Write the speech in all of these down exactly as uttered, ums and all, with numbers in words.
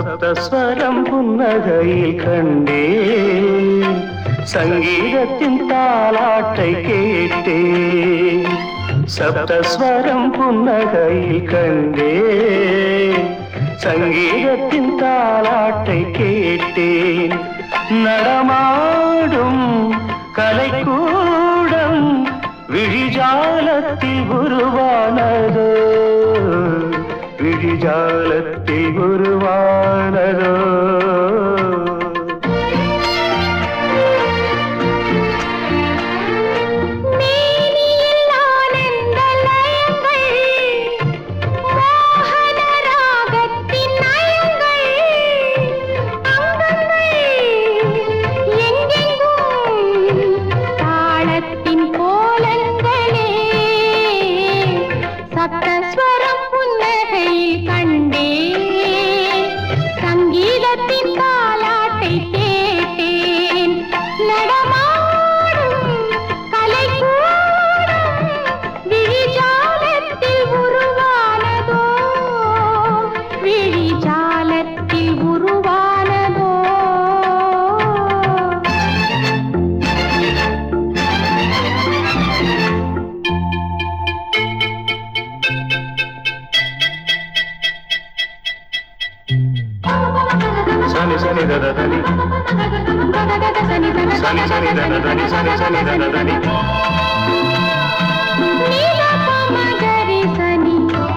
சப்தஸ்வரம் புன்னகையில் கண்டேன், சங்கீதத்தின் தாலாட்டை கேட்டேன். சப்தஸ்வரம் புன்னகையில் கண்டேன், சங்கீதத்தின் தாலாட்டை கேட்டேன். நடமாடும் கலைக்கூடம் விழிஜாலத்தில் உருவானதோ, விழிஜாலத்தில் உருவானதோ. Sunny, sunny, da da da ni. Sunny, sunny, da da da ni. Sunny, sunny, da da da ni. Nila pamagari sunny.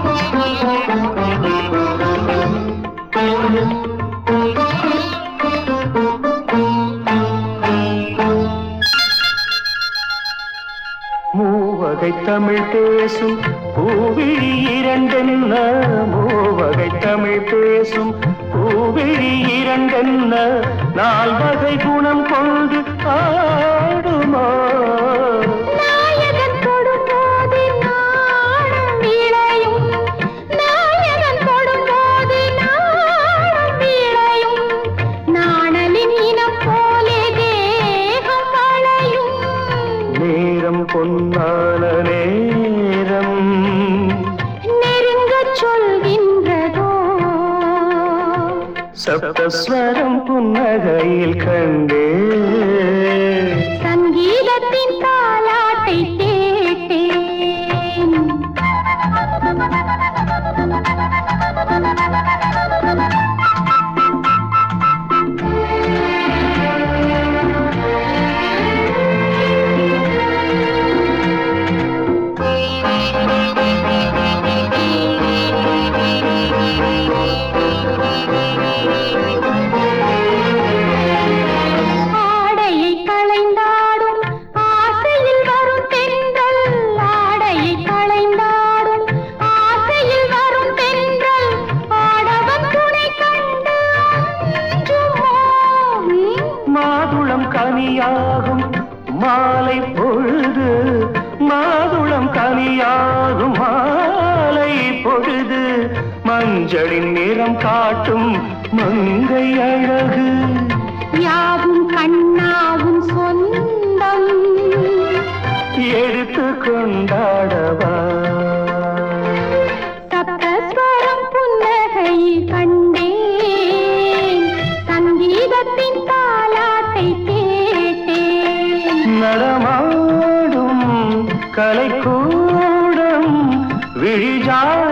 மூவகை தமிழ் பேசும் பூவிழி இரண்டென்ன, மூவகை தமிழ் பேசும் பூவிழி இரண்டென்ன, நால்வகை குணம் கொண்டு ஆடுமோ. நாயகன் தொடும்போது நாடும் விளையும், நாயகன் தொடும்போது நாடும் விளையும், நாணலின் இனம் போலே தேகம் வளையும். நேரம் பொன்னான நேரம் நெருங்கச் சொல்கின்றதோ, சப்தஸ்வரம் புன்னகையில் கண்டேன், சங்கீதத்தின் தாலாட்டை கேட்டேன். மாதுளம் கனியாகும் மாலை பொழுது, மாதுளம் கனியாகும் மாலை பொழுது, மஞ்சளின் நிறம் காட்டும் மங்கை அழகு, யாவும் கண்ணாவும் சொந்தம் எடுத்து கொண்டாடவா. சப்தஸ்வரம் புன்னகையில் கண்டேன், சங்கீதத்தின் தாலாட்டை கேட்டேன். நடமாடும் கலைக்கூடம் விழிஜா